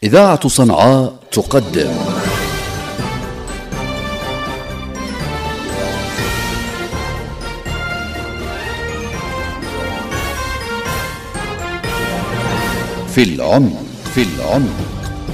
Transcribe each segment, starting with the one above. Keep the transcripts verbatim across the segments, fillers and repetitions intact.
إذاعة صنعاء تقدم في العمق في العمق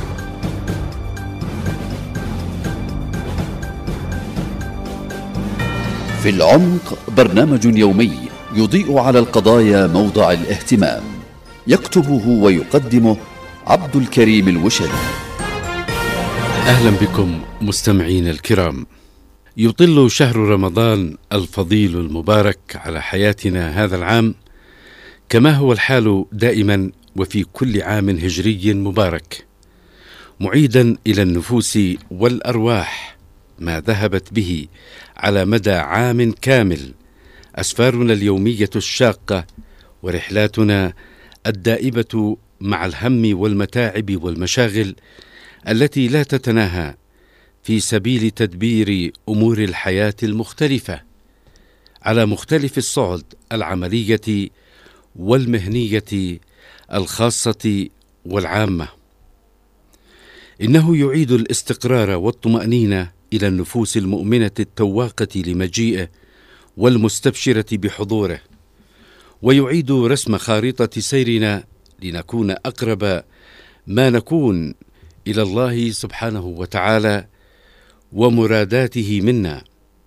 في العمق برنامج يومي يضيء على القضايا موضع الاهتمام، يكتبه ويقدمه عبد الكريم الوشري. أهلا بكم مستمعين الكرام. يطل شهر رمضان الفضيل المبارك على حياتنا هذا العام، كما هو الحال دائما وفي كل عام هجري مبارك، معيدا إلى النفوس والأرواح ما ذهبت به على مدى عام كامل، أسفارنا اليومية الشاقة ورحلاتنا الدائبة مع الهم والمتاعب والمشاغل التي لا تتناهى في سبيل تدبير أمور الحياة المختلفة على مختلف الصعد العملية والمهنية الخاصة والعامة. إنه يعيد الاستقرار والطمأنينة إلى النفوس المؤمنة التواقة لمجيئه والمستبشرة بحضوره، ويعيد رسم خارطة سيرنا لنكون أقرب ما نكون إلى الله سبحانه وتعالى ومراداته منا.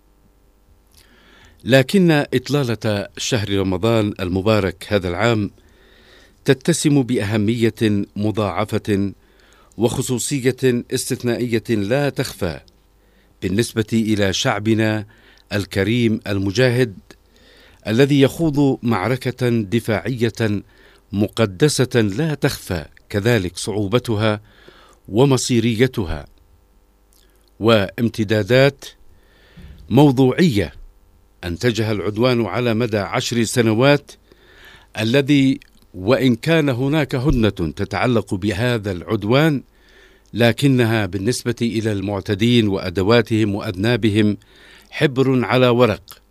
لكن إطلالة شهر رمضان المبارك هذا العام تتسم بأهمية مضاعفة وخصوصية استثنائية لا تخفى بالنسبة إلى شعبنا الكريم المجاهد الذي يخوض معركة دفاعية مقدسة لا تخفى كذلك صعوبتها ومصيريتها وامتدادات موضوعية أنتجها العدوان على مدى عشر سنوات، الذي وإن كان هناك هدنة تتعلق بهذا العدوان، لكنها بالنسبة إلى المعتدين وأدواتهم وأذنابهم حبر على ورق.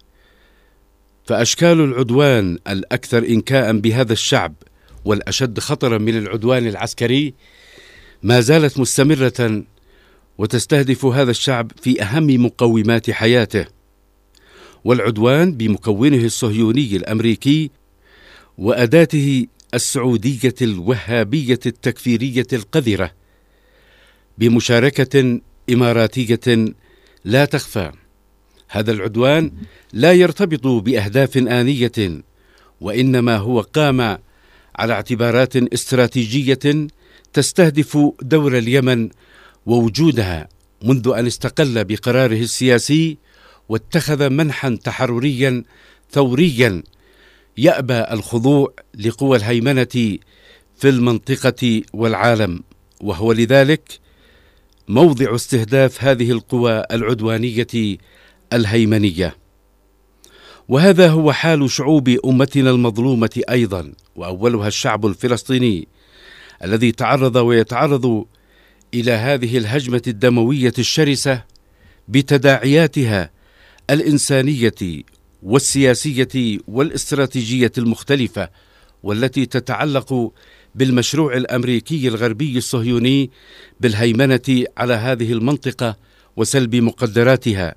فأشكال العدوان الأكثر إنكاء بهذا الشعب والأشد خطرا من العدوان العسكري ما زالت مستمرة وتستهدف هذا الشعب في أهم مقومات حياته، والعدوان بمكونه الصهيوني الأمريكي وأداته السعودية الوهابية التكفيرية القذرة بمشاركة إماراتية لا تخفى. هذا العدوان لا يرتبط بأهداف آنية، وإنما هو قام على اعتبارات استراتيجية تستهدف دور اليمن ووجودها منذ أن استقل بقراره السياسي واتخذ منحا تحرريا ثوريا يأبى الخضوع لقوى الهيمنة في المنطقة والعالم، وهو لذلك موضع استهداف هذه القوى العدوانية الهيمنية. وهذا هو حال شعوب أمتنا المظلومة أيضا، وأولها الشعب الفلسطيني الذي تعرض ويتعرض إلى هذه الهجمة الدموية الشرسة بتداعياتها الإنسانية والسياسية والاستراتيجية المختلفة، والتي تتعلق بالمشروع الأمريكي الغربي الصهيوني بالهيمنة على هذه المنطقة وسلب مقدراتها.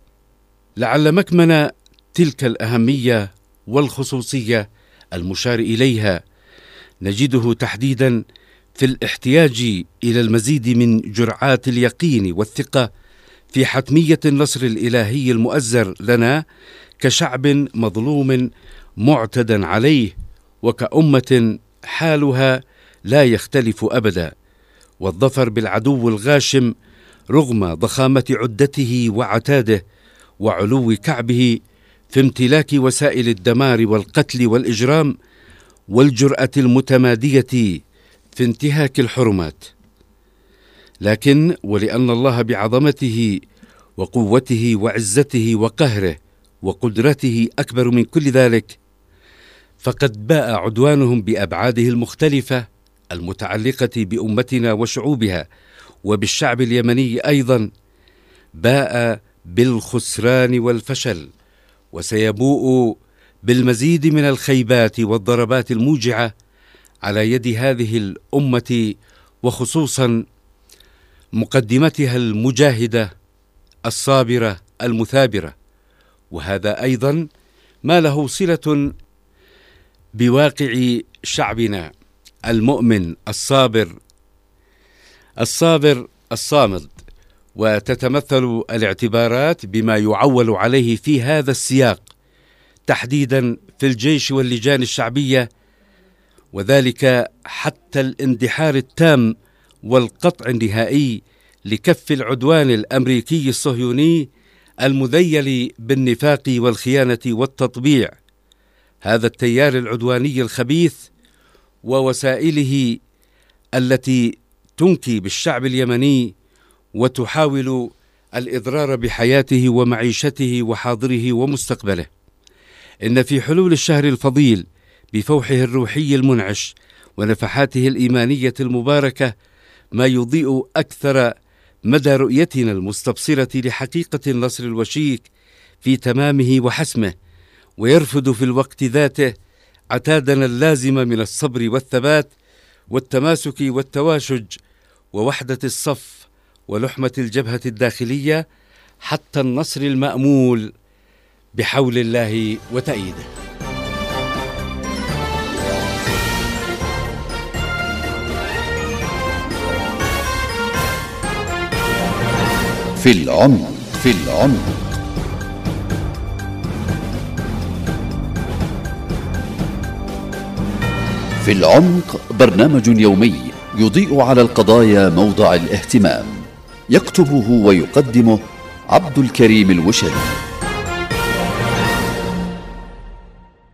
لعل مكمن تلك الأهمية والخصوصية المشار إليها نجده تحديدا في الاحتياج إلى المزيد من جرعات اليقين والثقة في حتمية النصر الإلهي المؤزر لنا كشعب مظلوم معتدى عليه، وكأمة حالها لا يختلف أبدا، والظفر بالعدو الغاشم رغم ضخامة عدته وعتاده وعلو كعبه في امتلاك وسائل الدمار والقتل والإجرام والجرأة المتمادية في انتهاك الحرمات. لكن ولأن الله بعظمته وقوته وعزته وقهره وقدرته أكبر من كل ذلك، فقد باء عدوانهم بأبعاده المختلفة المتعلقة بأمتنا وشعوبها وبالشعب اليمني أيضا، باء بالخسران والفشل، وسيبوء بالمزيد من الخيبات والضربات الموجعة على يد هذه الأمة وخصوصا مقدمتها المجاهدة الصابرة المثابرة، وهذا أيضا ما له صلة بواقع شعبنا المؤمن الصابر الصابر الصامد. وتتمثل الاعتبارات بما يعول عليه في هذا السياق تحديدا في الجيش واللجان الشعبية، وذلك حتى الاندحار التام والقطع النهائي لكف العدوان الأمريكي الصهيوني المذيل بالنفاق والخيانة والتطبيع. هذا التيار العدواني الخبيث ووسائله التي تنكي بالشعب اليمني وتحاول الإضرار بحياته ومعيشته وحاضره ومستقبله. إن في حلول الشهر الفضيل بفوحه الروحي المنعش ونفحاته الإيمانية المباركة ما يضيء أكثر مدى رؤيتنا المستبصرة لحقيقة النصر الوشيك في تمامه وحسمه، ويرفد في الوقت ذاته عتادنا اللازم من الصبر والثبات والتماسك والتواشج ووحدة الصف ولحمة الجبهة الداخلية حتى النصر المأمول بحول الله وتأييده. في العمق في العمق في العمق برنامج يومي يضيء على القضايا موضع الاهتمام، يكتبه ويقدمه عبد الكريم الوشلي.